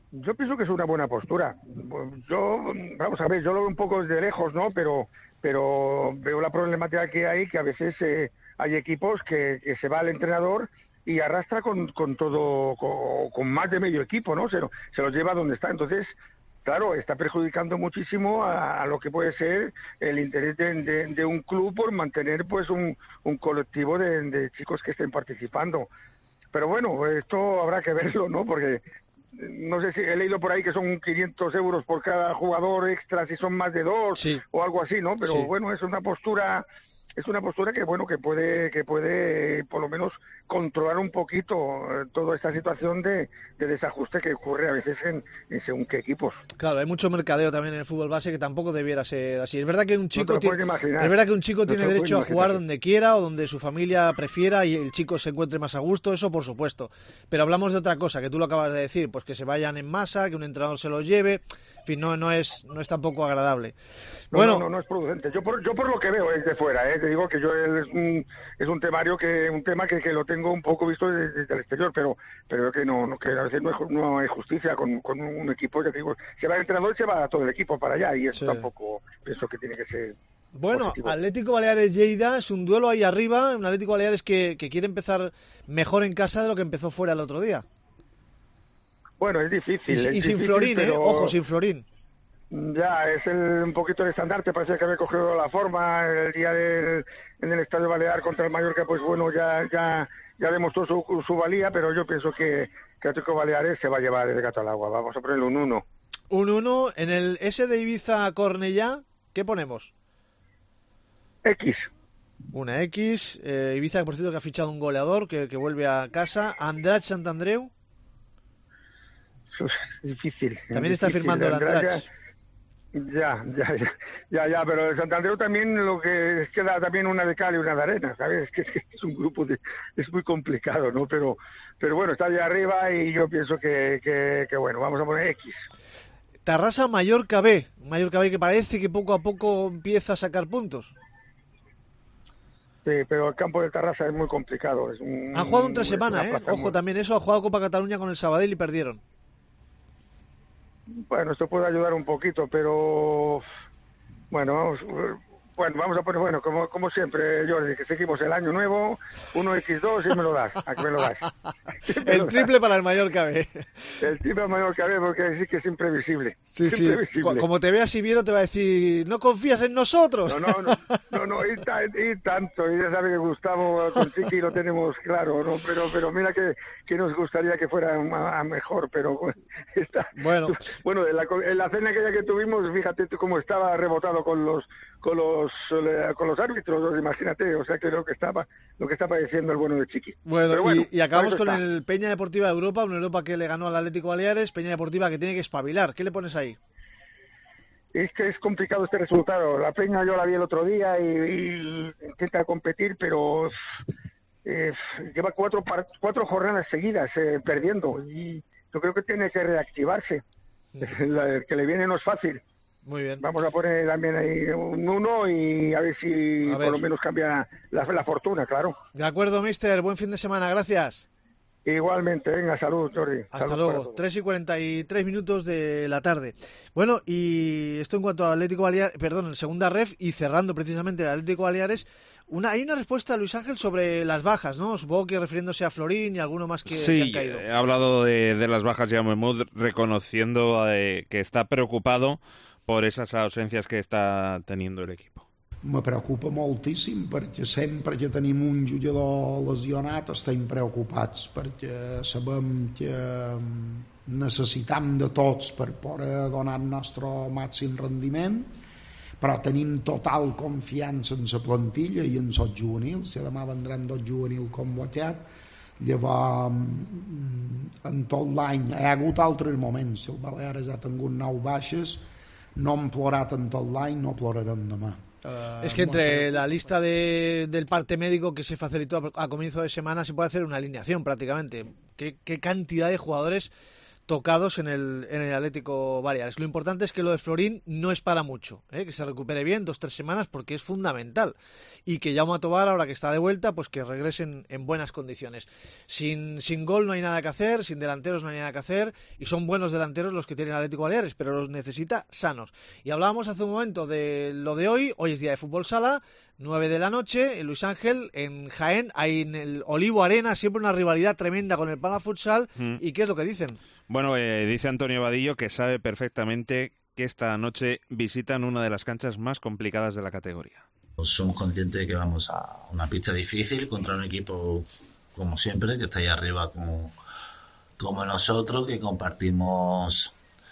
Yo pienso que es una buena postura. Vamos a ver, yo lo veo un poco desde lejos, ¿no? Pero veo la problemática que hay, que a veces hay equipos que se va el entrenador y arrastra con todo, con más de medio equipo, ¿no? Se lo lleva donde está. Entonces, claro, está perjudicando muchísimo a lo que puede ser el interés de un club por mantener pues un colectivo de chicos que estén participando. Pero bueno, esto habrá que verlo, ¿no? Porque no sé si he leído por ahí que son 500 euros por cada jugador extra, si son más de 2 o algo así, ¿no? Pero bueno, es una postura que bueno, que puede por lo menos controlar un poquito toda esta situación de desajuste que ocurre a veces en según qué equipos. Claro, hay mucho mercadeo también en el fútbol base que tampoco debiera ser así. Es verdad que un chico tiene derecho a jugar donde quiera o donde su familia prefiera y el chico se encuentre más a gusto, eso por supuesto. Pero hablamos de otra cosa, que tú lo acabas de decir, pues que se vayan en masa, que un entrenador se los lleve. En fin, no es tampoco agradable. No es producente. Yo por lo que veo desde fuera, te digo que yo es un tema que lo tengo un poco visto desde el exterior, pero que que a veces no hay justicia con un equipo. Ya te digo, se va el entrenador y se va todo el equipo para allá, y eso tampoco pienso que tiene que ser. Bueno, positivo. Atlético Baleares Lleida es un duelo ahí arriba, un Atlético Baleares que quiere empezar mejor en casa de lo que empezó fuera el otro día. Bueno, es difícil. Y sin Florín, pero... ojo, sin Florín. Ya, es un poquito el estandarte, parece que había cogido la forma el día en el Estadio Balear contra el Mallorca, pues bueno, ya demostró su valía, pero yo pienso que Atlético Baleares se va a llevar el gato al agua. Vamos a ponerle un 1. Un 1. En el S de Ibiza-Cornellá, ¿qué ponemos? X. Una X. Ibiza, por cierto, que ha fichado un goleador que vuelve a casa. Andrach Santandreu. Es difícil. También está firmando el Andrach. Ya, pero el Santandreu también lo que es que da también una de cal y una de arena, ¿sabes? Es que es un grupo es muy complicado, ¿no? Pero bueno, está allá arriba y yo pienso que bueno, vamos a poner X. Tarrasa Mallorca B, que parece que poco a poco empieza a sacar puntos. Sí, pero el campo de Tarrasa es muy complicado. Han jugado entre semana, ojo, también eso, ha jugado Copa Cataluña con el Sabadell y perdieron. Bueno, esto puede ayudar un poquito, pero bueno, vamos a poner, como siempre, Jordi, que seguimos el año nuevo, 1x2 y me lo das, aquí me lo das. El triple para el Mallorca B. El triple para el Mallorca B, porque sí que es imprevisible. Sí. Como te vea Siviero te va a decir, ¿no confías en nosotros? No, y tanto, y ya sabe que Gustavo con Chiqui lo tenemos claro, ¿no? Pero mira que nos gustaría que fuera a mejor, pero bueno, en la cena aquella que tuvimos, fíjate tú cómo estaba rebotado con los árbitros, imagínate, o sea que lo que está padeciendo el bueno de Chiqui. Bueno, y acabamos con el Peña Deportiva de Europa, una Europa que le ganó al Atlético Baleares, Peña Deportiva que tiene que espabilar. ¿Qué le pones ahí? Es que es complicado este resultado. La Peña yo la vi el otro día y intenta competir, pero lleva cuatro jornadas seguidas perdiendo, y yo creo que tiene que reactivarse. Que le viene no es fácil. Muy bien. Vamos a poner también ahí un 1 y a ver si por lo menos cambia la fortuna, claro. De acuerdo, mister. Buen fin de semana. Gracias. Igualmente. Venga, salud, Jordi. Hasta luego. 3:43 de la tarde. Bueno, y esto en cuanto al Atlético Baleares, en segunda ref, y cerrando precisamente el Atlético Baleares, hay una respuesta de Luis Ángel sobre las bajas, ¿no? Supongo que refiriéndose a Florín y alguno más que han caído. Sí, he hablado de las bajas ya Mahmoud, reconociendo que está preocupado por esas ausencias que está teniendo el equipo. Me preocupa moltíssim perquè sempre que tenim un jugador lesionat estem preocupats perquè sabem que necessitam de tots per poder donar el nostre màxim rendiment, però tenim total confiança en la plantilla i en els juvenils. Si demà vendran 2 juvenils convocats, llavors en tot l'any hi ha hagut altres moments. Si el Baleares ha tingut 9 baixes, no hem plorat en tot l'any, no plorarem demà. Es que entre la lista del parte médico que se facilitó a comienzo de semana se puede hacer una alineación prácticamente. ¿Qué cantidad de jugadores tocados en el Atlético Baleares. Lo importante es que lo de Florín no es para mucho, que se recupere bien 2-3 semanas porque es fundamental, y que Jaume Tobar, ahora que está de vuelta, pues que regresen en buenas condiciones. Sin gol no hay nada que hacer, sin delanteros no hay nada que hacer, y son buenos delanteros los que tiene el Atlético Baleares, pero los necesita sanos. Y hablábamos hace un momento de lo de hoy es día de fútbol sala, 9 de la noche, en Luis Ángel, en Jaén, hay en el Olivo Arena siempre una rivalidad tremenda con el Palma Futsal. ¿Y qué es lo que dicen? Bueno, dice Antonio Vadillo que sabe perfectamente que esta noche visitan una de las canchas más complicadas de la categoría. Pues somos conscientes de que vamos a una pista difícil contra un equipo, como siempre, que está ahí arriba como nosotros, que compartimos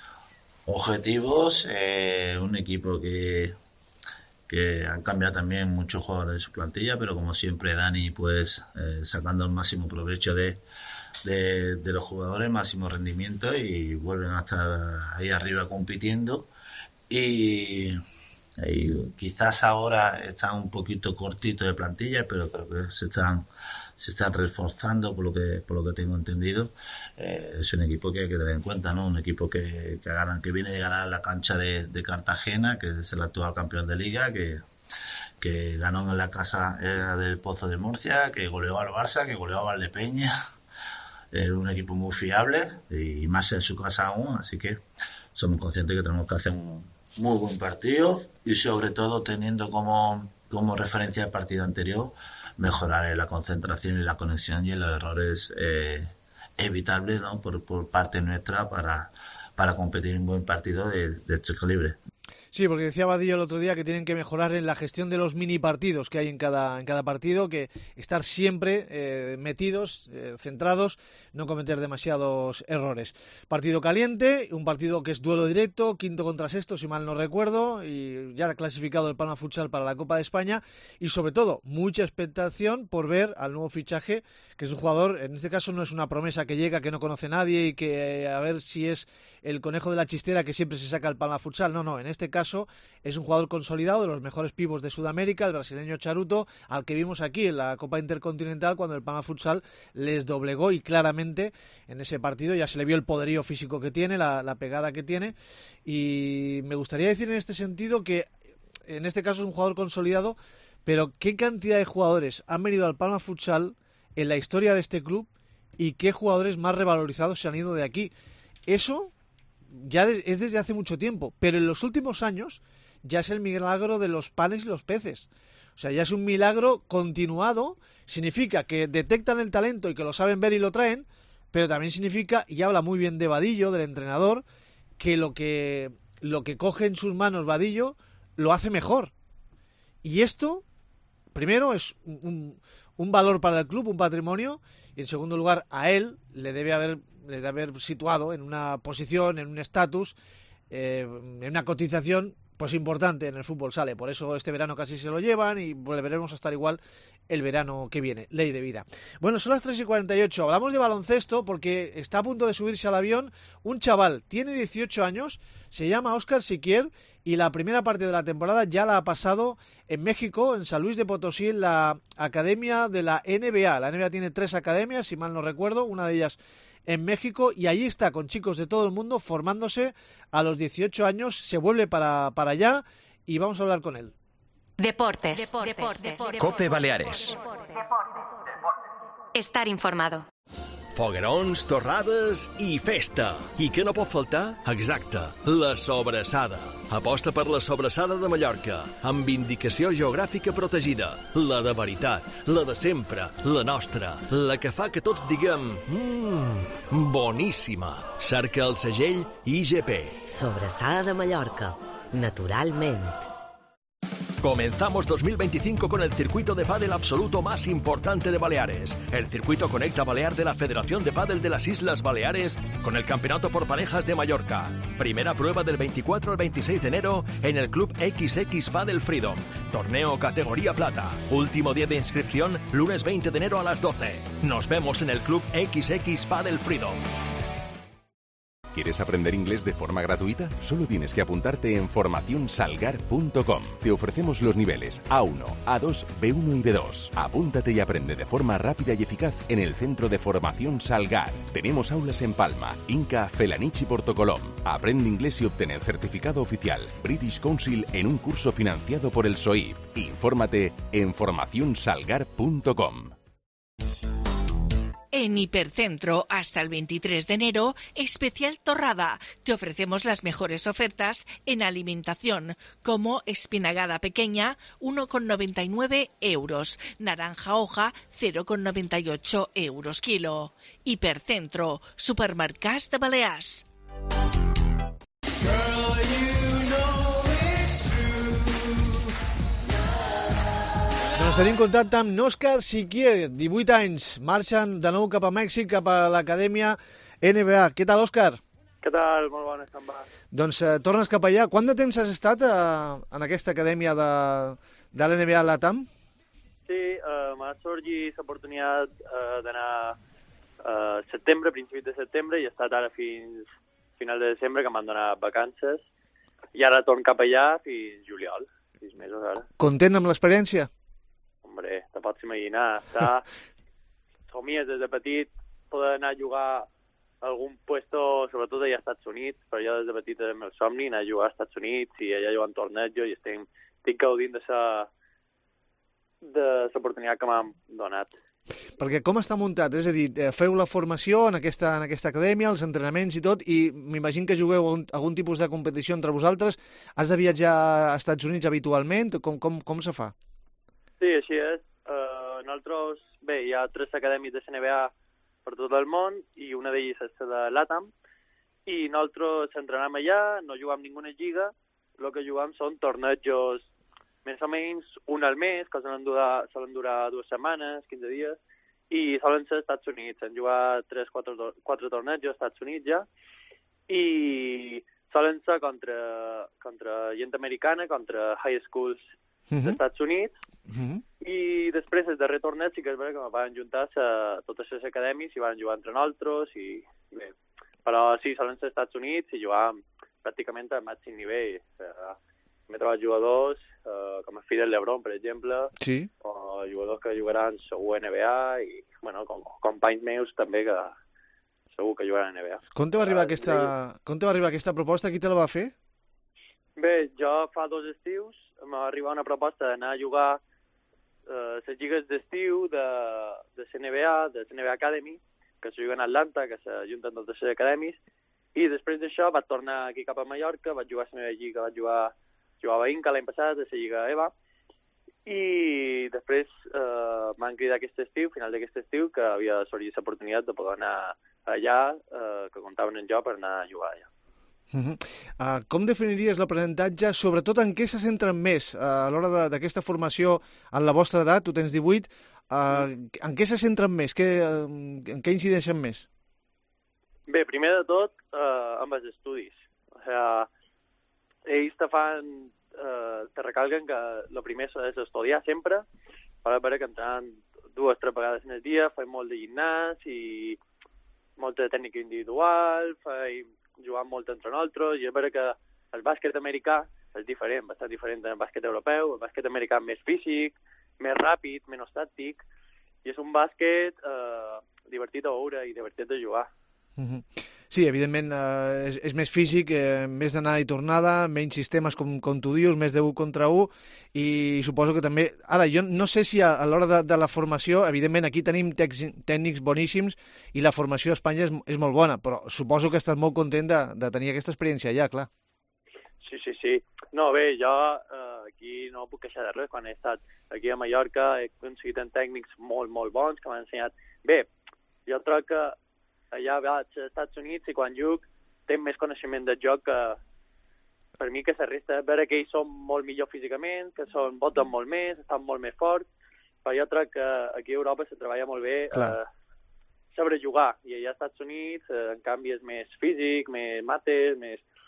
objetivos, un equipo que han cambiado también muchos jugadores de su plantilla, pero como siempre Dani pues sacando el máximo provecho de los jugadores, máximo rendimiento, y vuelven a estar ahí arriba compitiendo, y quizás ahora están un poquito cortitos de plantilla, pero creo que se están reforzando por lo que tengo entendido. Es un equipo que hay que tener en cuenta, ¿no? Un equipo que viene de ganar la cancha de Cartagena, que es el actual campeón de liga, que ganó en la casa del Pozo de Murcia, que goleó al Barça, que goleó a Valdepeña. Un equipo muy fiable, y más en su casa aún, así que somos conscientes que tenemos que hacer un muy buen partido, y sobre todo teniendo como referencia el partido anterior, mejorar la concentración y la conexión y los errores evitables, ¿no? por parte nuestra para competir en un buen partido de este calibre. Sí, porque decía Vadillo el otro día que tienen que mejorar en la gestión de los mini partidos que hay en cada partido, que estar siempre metidos, centrados, no cometer demasiados errores. Partido caliente, un partido que es duelo directo, 5º contra 6º, si mal no recuerdo, y ya clasificado el Palma Futsal para la Copa de España, y sobre todo mucha expectación por ver al nuevo fichaje, que es un jugador, en este caso no es una promesa que llega, que no conoce nadie y que a ver si es el conejo de la chistera que siempre se saca el Palma Futsal. No, en este caso es un jugador consolidado, de los mejores pibos de Sudamérica, el brasileño Charuto, al que vimos aquí en la Copa Intercontinental cuando el Palma Futsal les doblegó, y claramente en ese partido ya se le vio el poderío físico que tiene, la pegada que tiene. Y me gustaría decir en este sentido que en este caso es un jugador consolidado, pero qué cantidad de jugadores han venido al Palma Futsal en la historia de este club, y qué jugadores más revalorizados se han ido de aquí. Eso ya es desde hace mucho tiempo, pero en los últimos años ya es el milagro de los panes y los peces. O sea, ya es un milagro continuado. Significa que detectan el talento y que lo saben ver y lo traen, pero también significa, y habla muy bien de Vadillo, del entrenador, que lo que coge en sus manos Vadillo lo hace mejor. Y esto, primero, es un valor para el club, un patrimonio, y en segundo lugar, a él le debe haber situado en una posición, en un estatus, en una cotización pues importante en el fútbol sala. Por eso este verano casi se lo llevan, y volveremos a estar igual el verano que viene. Ley de vida. Bueno, son las 3:48. Hablamos de baloncesto porque está a punto de subirse al avión un chaval. Tiene 18 años, se llama Óscar Siquier, y la primera parte de la temporada ya la ha pasado en México, en San Luis de Potosí, en la academia de la NBA. La NBA tiene 3 academias, si mal no recuerdo, una de ellas en México, y allí está con chicos de todo el mundo formándose. A los 18 años se vuelve para allá, y vamos a hablar con él. Deportes. COPE Baleares. Estar informado. Foguerons, torrades i festa. I què no pot faltar? Exacte, la sobrassada. Aposta per la sobrassada de Mallorca, amb indicació geogràfica protegida. La de veritat, la de sempre, la nostra, la que fa que tots diguem boníssima. Cerca el segell IGP. Sobrassada de Mallorca, naturalment. Comenzamos 2025 con el circuito de pádel absoluto más importante de Baleares. El circuito Conecta Balear de la Federación de Pádel de las Islas Baleares con el Campeonato por Parejas de Mallorca. Primera prueba del 24 al 26 de enero en el Club XX Padel Freedom. Torneo categoría plata. Último día de inscripción, lunes 20 de enero a las 12. Nos vemos en el Club XX Padel Freedom. ¿Quieres aprender inglés de forma gratuita? Solo tienes que apuntarte en formacionsalgar.com. Te ofrecemos los niveles A1, A2, B1 y B2. Apúntate y aprende de forma rápida y eficaz en el Centro de Formación Salgar. Tenemos aulas en Palma, Inca, Felanich y Portocolom. Aprende inglés y obtén el certificado oficial British Council en un curso financiado por el SOIP. Infórmate en formacionsalgar.com. En Hipercentro, hasta el 23 de enero, especial torrada. Te ofrecemos las mejores ofertas en alimentación, como espinagada pequeña, 1,99 €, naranja hoja, 0,98 € kilo. Hipercentro, supermercats de Balears. Doncs tenim contacte amb Òscar Siquier, 18 anys, marxen de nou cap a Mèxic, cap a l'acadèmia NBA. Què tal, Òscar? Què tal? Molt bones, com va? Doncs tornes cap allà. Quant de temps has estat en aquesta acadèmia de l'NBA LATAM? Sí, m'ha sorgit l'oportunitat d'anar a setembre, principis de setembre, i he estat ara fins final de desembre, que m'han donat vacances, i ara torno cap allà fins juliol, 6 mesos ara. Content amb l'experiència? Hombre, te pots imaginar, somies des de petit poder anar a jugar a algun puesto, sobretot allà als Estats Units, però jo des de petit és el meu somni, anar a jugar als Estats Units i allà jugar en torneig, i estic gaudint de l'oportunitat que m'han donat. Perquè com està muntat? És a dir, feu la formació en aquesta acadèmia, els entrenaments i tot, i m'imagino que jugueu algun tipus de competició entre vosaltres. Has de viatjar als Estats Units habitualment? Com se fa? Sí, així és. Nosaltres, bé, hi ha 3 acadèmies de NBA per tot el món, i una d'elles és la de LATAM, i nosaltres entrenem allà, no juguem ninguna lliga, el que juguem són tornejos més o menys un al mes, que solen durar 2 setmanes, 15 dies, i solen ser als Estats Units. Hem jugat 3-4 tornejos als Estats Units ja, i solen ser contra gent americana, contra high schools dels Estats Units, i després el darrer torneig sí que és veritat que van juntar totes les acadèmies i van jugar entre nosaltres, i bé, però sí, solen ser als Estats Units i jugàvem pràcticament al màxim nivell. M'he trobat jugadors com el Fidel Lebron, per exemple, sí, o jugadors que jugaran segur a NBA, i bueno, com companys meus també que segur que jugaran a NBA. Com te va arribar aquesta proposta? Qui te la va fer? Bé, jo fa 2 estius m'ha arribat una proposta d'anar a jugar les lligues d'estiu de l'NBA, de l'NBA Academy, que se juguen a Atlanta, que s'ajunten totes les acadèmies, i després d'això vaig tornar aquí cap a Mallorca, vaig jugar a la meva lliga, vaig jugar a Inca l'any passat, a la lliga EVA, i després m'han cridat aquest estiu, final d'aquest estiu, que havia sorgit l'oportunitat de poder anar allà, que comptaven en jo per anar a jugar allà. Com definiries l'aprenentatge, sobretot en què se centren més a l'hora d'aquesta formació en la vostra edat? Tu tens 18, en què se centren més? En què incideixen més? Bé, primer de tot, amb els estudis. O sigui, ells te recalquen que el primer és estudiar sempre, per que entrenen 2 o 3 vegades en el dia, feim molt de gimnàs i molta de tècnica individual, jugant molt entre nosaltres, i és vera que el bàsquet americà és diferent, bastant diferent del bàsquet europeu. El bàsquet americà és més físic, més ràpid, menys tàctic, i és un bàsquet divertit a veure i divertit de jugar. Sí, evidentment és més físic, més d'anada i tornada, menys sistemes com tu dius, més de 1 contra 1, i suposo que també... Ara, jo no sé si a l'hora de la formació, evidentment aquí tenim tècnics boníssims i la formació a Espanya és molt bona, però suposo que estàs molt content de tenir aquesta experiència allà, clar. Sí. No, bé, jo aquí no puc queixar de res. Quan he estat aquí a Mallorca he aconseguit tècnics molt, molt bons que m'han ensenyat. Bé, jo trobo que allà vaig als Estats Units i quan juc tinc més coneixement del joc que per mi que la resta. És vera que ells són molt millor físicament, que voten molt més, estan molt més forts, però jo crec que aquí a Europa se treballa molt bé saber jugar, i allà als Estats Units en canvi és més físic, més mates,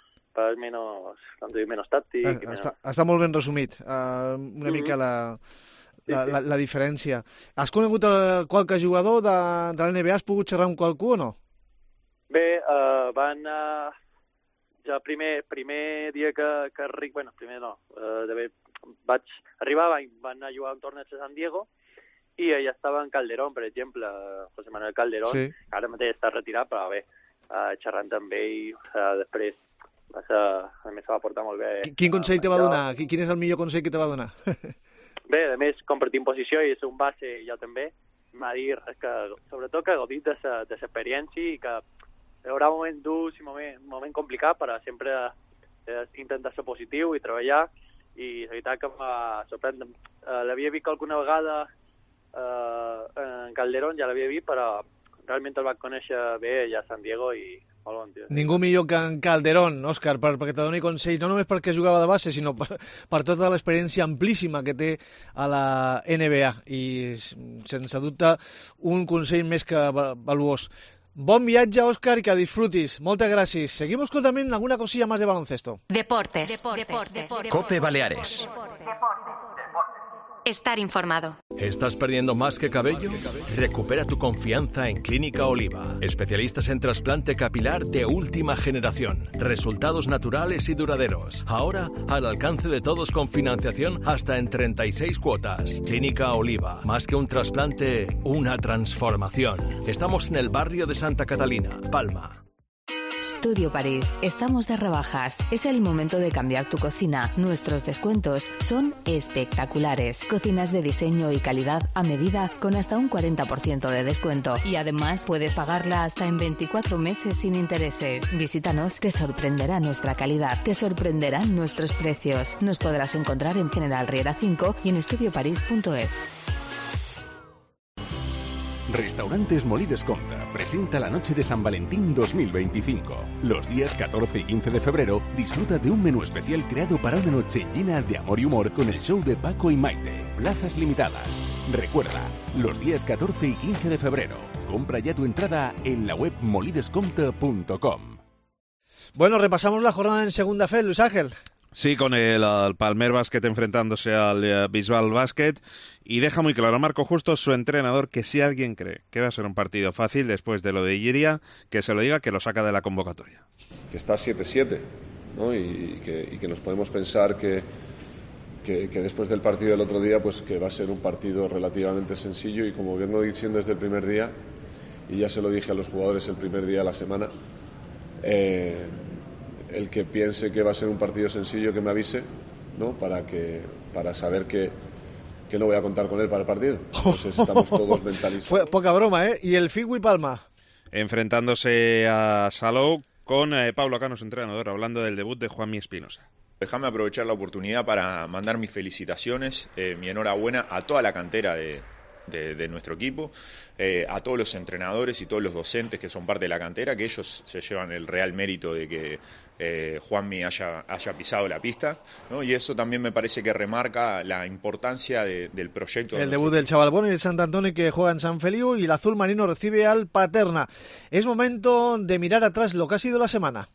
menys tàctic. Està molt ben resumit, una mica la diferència. Has conegut qualque jugador de la NBA? Has pogut xerrar amb qualcú o no? Bé, van ja primer dia que bueno, primer no, vaig arribar, van a jugar un torneig a San Diego i ja estava en Calderón, per exemple, José Manuel Calderón, sí. Ara mateix està retirat, però bé, xerrant amb ell, després a més se va portar molt bé. Quin consell te va donar? Quin és el millor consell que te va donar? Bé, a més, compartim posició i és un base, jo també, m'ha dit que, sobretot, que gaudit de l'experiència i que hi haurà moments durs i moment complicat, però sempre intentar ser positiu i treballar, i la veritat que m'ha sorprès. L'havia vist alguna vegada en Calderón, ja l'havia vist, però realment el vaig conèixer bé allà a San Diego i molt bon tio. Ningú millor que en Calderón, Òscar, perquè te doni consells, no només perquè jugava de base, sinó per tota l'experiència amplíssima que té a la NBA, i sense dubte un consell més que valuós. Bon viatge, Òscar, i que disfrutis. Moltes gràcies. Seguimos con también alguna cosilla más de baloncesto. Deportes. COPE Baleares. Estar informado. ¿Estás perdiendo más que cabello? Recupera tu confianza en Clínica Oliva. Especialistas en trasplante capilar de última generación. Resultados naturales y duraderos. Ahora al alcance de todos con financiación hasta en 36 cuotas. Clínica Oliva. Más que un trasplante, una transformación. Estamos en el barrio de Santa Catalina, Palma. Studio París. Estamos de rebajas. Es el momento de cambiar tu cocina. Nuestros descuentos son espectaculares. Cocinas de diseño y calidad a medida con hasta un 40% de descuento. Y además puedes pagarla hasta en 24 meses sin intereses. Visítanos, te sorprenderá nuestra calidad. Te sorprenderán nuestros precios. Nos podrás encontrar en General Riera 5 y en estudioparís.es. Restaurantes Molí Descompte presenta la Noche de San Valentín 2025. Los días 14 y 15 de febrero disfruta de un menú especial creado para una noche llena de amor y humor con el show de Paco y Maite. Plazas limitadas. Recuerda, los días 14 y 15 de febrero. Compra ya tu entrada en la web molidescompte.com. Bueno, repasamos la jornada en segunda fe, Luis Ángel. Sí, con el Palmer Basket enfrentándose al Bisbal Basket, y deja muy claro Marco Justo, su entrenador, que si alguien cree que va a ser un partido fácil después de lo de Iria, que se lo diga, que lo saca de la convocatoria. Que está 7-7, ¿no? y que nos podemos pensar que después del partido del otro día, pues que va a ser un partido relativamente sencillo, y como vengo diciendo desde el primer día, y ya se lo dije a los jugadores el primer día de la semana, el que piense que va a ser un partido sencillo, que me avise, ¿no? Para saber que no voy a contar con él para el partido. Entonces estamos todos mentalizados. Fue poca broma, ¿eh? Y el Figui Palma. Enfrentándose a Salou con Pablo Cano, su entrenador, hablando del debut de Juanmi Espinosa. Déjame aprovechar la oportunidad para mandar mis felicitaciones, mi enhorabuena a toda la cantera de nuestro equipo, a todos los entrenadores y todos los docentes que son parte de la cantera, que ellos se llevan el real mérito de que Juanmi haya pisado la pista, ¿no? Y eso también me parece que remarca la importancia del proyecto. El debut del chaval bueno y el Sant Antoni, que juega en San Feliu, y el azul marino recibe al Paterna. Es momento de mirar atrás lo que ha sido la semana.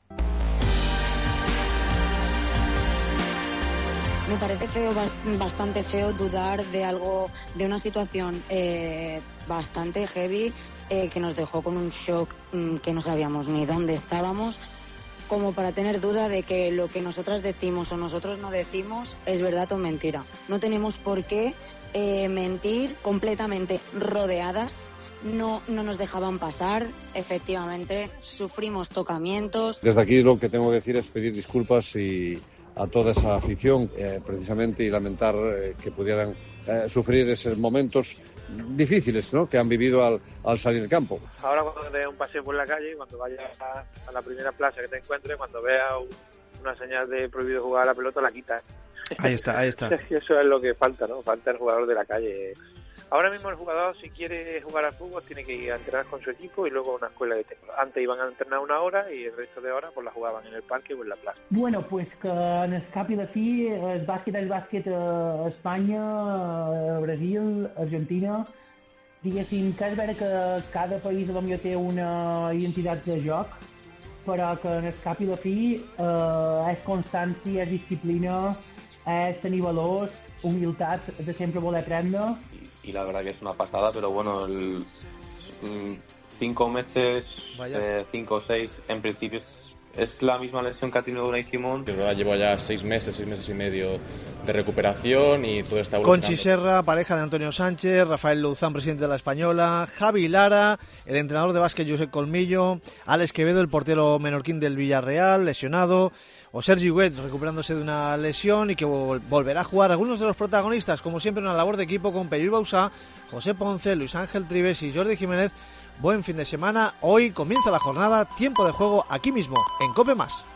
Me parece feo, bastante feo, dudar de algo, de una situación bastante heavy, que nos dejó con un shock que no sabíamos ni dónde estábamos, como para tener duda de que lo que nosotras decimos o nosotros no decimos es verdad o mentira. No tenemos por qué mentir, completamente rodeadas. No nos dejaban pasar, efectivamente, sufrimos tocamientos. Desde aquí lo que tengo que decir es pedir disculpas a toda esa afición, precisamente, y lamentar que pudieran sufrir esos momentos difíciles, ¿no?, que han vivido al salir del campo. Ahora cuando te des un paseo por la calle, cuando vayas a la primera plaza que te encuentres, cuando veas una señal de prohibido jugar a la pelota, la quitas. Ahí está. Eso es lo que falta, ¿no? Falta el jugador de la calle. Ahora mismo el jugador, si quiere jugar al fútbol, tiene que ir a entrenar con su equipo y luego a una escuela de técnico. Antes iban a entrenar una hora y el resto de horas pues la jugaban en el parque o en la plaza. Bueno, pues que en el cap i la fi el bàsquet a Espanya, a Brasil, Argentina, diguéssim que és vera que cada país potser té una identitat de joc, però que en el cap i la fi és constància, és disciplina, es tenir valors, humildad de siempre voler aprender. Y la verdad que es una pasada, pero bueno, 5 meses, 5 o 6, en principio es la misma lesión que ha tenido Unai Simón. Yo llevo ya 6 meses y medio de recuperación y todo está evolucionando. Conchi Serra, pareja de Antonio Sánchez, Rafael Luzán, presidente de la Española, Javi Lara, el entrenador de básquet Josep Colmillo, Alex Quevedo, el portero menorquín del Villarreal, lesionado, o Sergi Huet, recuperándose de una lesión y que volverá a jugar. Algunos de los protagonistas, como siempre, una labor de equipo con Peyur Bausá, José Ponce, Luis Ángel Trives y Jordi Jiménez. Buen fin de semana. Hoy comienza la jornada, tiempo de juego aquí mismo, en COPE+.